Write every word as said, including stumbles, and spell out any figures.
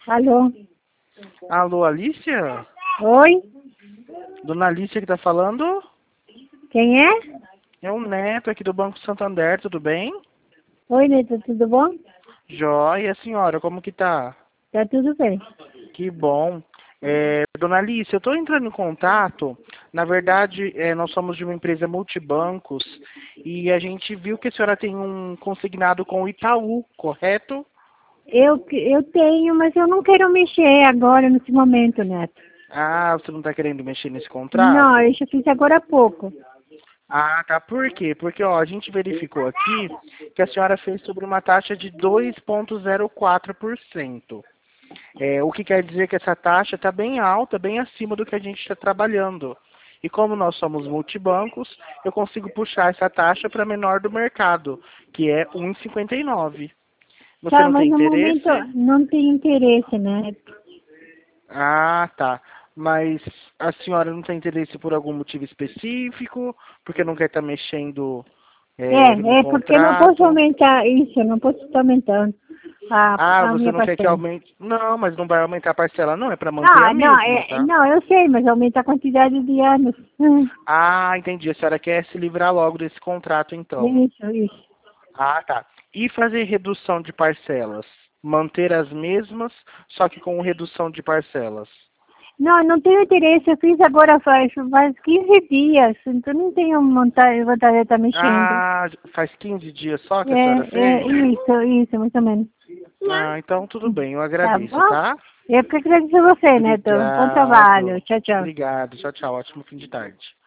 Alô? Alô, Alicia? Oi? Dona Alicia que tá falando? Quem é? É o Neto aqui do Banco Santander, tudo bem? Oi, Neto, tudo bom? Joia, senhora, como que tá? Tá tudo bem. Que bom. É, Dona Alice, eu estou entrando em contato. Na verdade, é, nós somos de uma empresa multibancos e a gente viu que a senhora tem um consignado com o Itaú, correto? Eu, eu tenho, mas eu não quero mexer agora, nesse momento, Neto. Ah, você não está querendo mexer nesse contrato? Não, eu já fiz agora há pouco. Ah, tá. Por quê? Porque ó, a gente verificou aqui que a senhora fez sobre uma taxa de dois vírgula zero quatro por cento. É, o que quer dizer que essa taxa está bem alta, bem acima do que a gente está trabalhando. E como nós somos multibancos, eu consigo puxar essa taxa para menor do mercado, que é um vírgula cinquenta e nove. Você Tá, não mas tem no momento interesse? não tem interesse, né? Ah, tá. Mas a senhora não tem interesse por algum motivo específico? Porque não quer estar mexendo é, no É, é porque eu não posso contrato? aumentar isso, eu não posso estar aumentando a, Ah, a você minha não quer que parcela. aumente? Não, mas não vai aumentar a parcela, não. É para manter a Ah, não, mesma, é, tá? não, eu sei, mas aumenta a quantidade de anos. Hum, Ah, entendi. A senhora quer se livrar logo desse contrato, então. Isso, isso. Ah, tá. E fazer redução de parcelas? Manter as mesmas, só que com redução de parcelas. Não, não tenho interesse. Eu fiz agora faz, faz quinze dias, então não tenho vontade, vontade de estar mexendo. Ah, faz quinze dias só que a senhora É, é, fez? isso, isso, mais ou menos. Ah, então tudo bem, eu Tá agradeço, bom? tá? Eu que agradeço a você, Neto. Bom Obrigado. trabalho. Tchau, tchau. Obrigado. Tchau, tchau. Ótimo fim de tarde.